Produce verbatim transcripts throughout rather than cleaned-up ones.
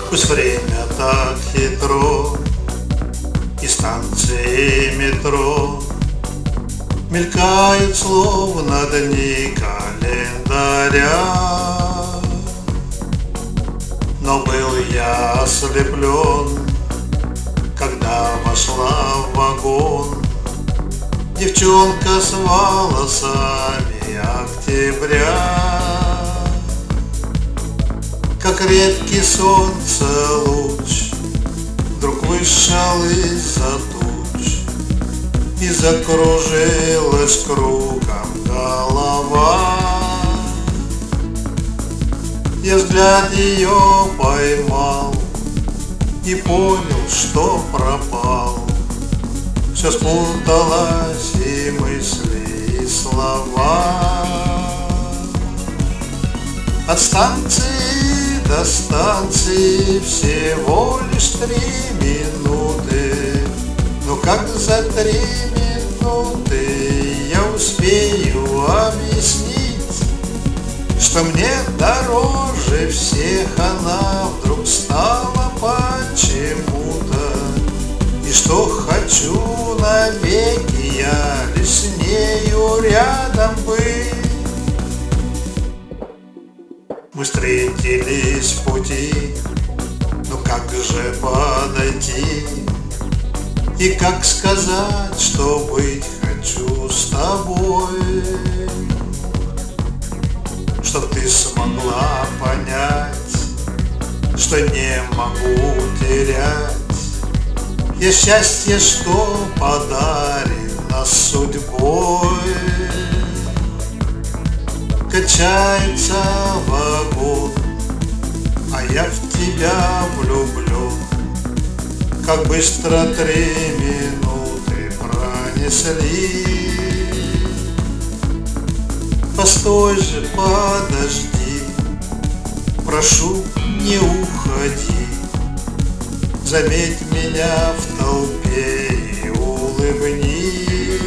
Пусть время так хитро, и станции метро мелькают словно дни календаря. Но был я ослеплен, когда вошла в вагон девчонка с волосами октября. Как редкий солнце луч вдруг вышел из-за туч, и закружилась кругом голова. Я взгляд ее поймал и понял, что пропал. Все спуталось, и мысли, и слова. От станции до станции всего лишь три минуты. Но как за три минуты я успею объяснить, что мне дороже всех она вдруг стала почему-то, и что хочу навеки я лишь с нею рядом быть. Мы встретились в пути, но как же подойти и как сказать, что быть хочу с тобой, чтоб ты смогла понять, что не могу терять я счастье, что подарено судьбой. Качается вагон, а я в тебя влюблен. Как быстро три минуты пронесли. Постой же, подожди, прошу, не уходи. Заметь меня в толпе и улыбнись.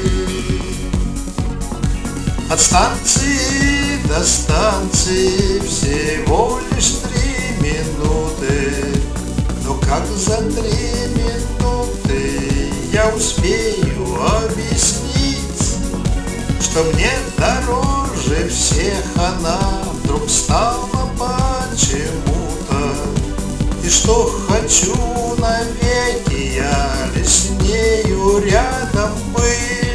От станции до станции всего лишь три минуты. Но как за три минуты я успею объяснить, что мне дороже всех она вдруг стала почему-то, и что хочу навеки я лишь с нею рядом быть.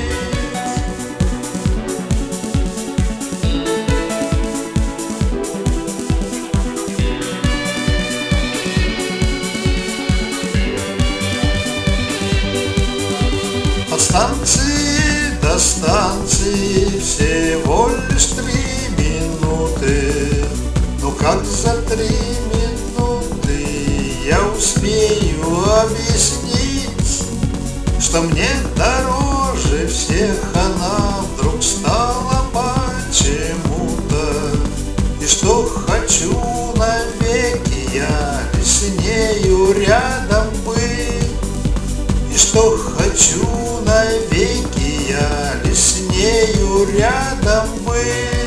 От станции до станции всего лишь три минуты. Но как за три минуты я успею объяснить, что мне дороже всех она вдруг стала почему-то, и что хочу навеки я лишь с нею рядом быть, и что хочу навеки я лишь с нею рядом быть.